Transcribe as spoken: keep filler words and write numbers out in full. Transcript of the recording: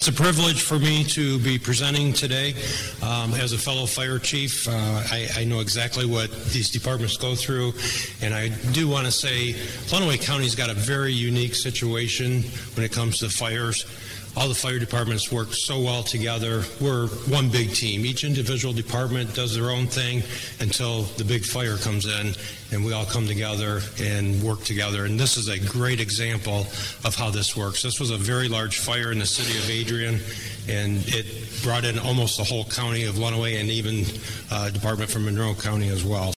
It's a privilege for me to be presenting today. Um, as a fellow fire chief, uh, I, I know exactly what these departments go through, and I do want to say Lenawee County's got a very unique situation when it comes to fires. All the fire departments work so well together. We're one big team. Each individual department does their own thing until the big fire comes in, and we all come together and work together. And this is a great example of how this works. This was a very large fire in the city of Adrian, and it brought in almost the whole county of Lenawee and even uh, a department from Monroe County as well.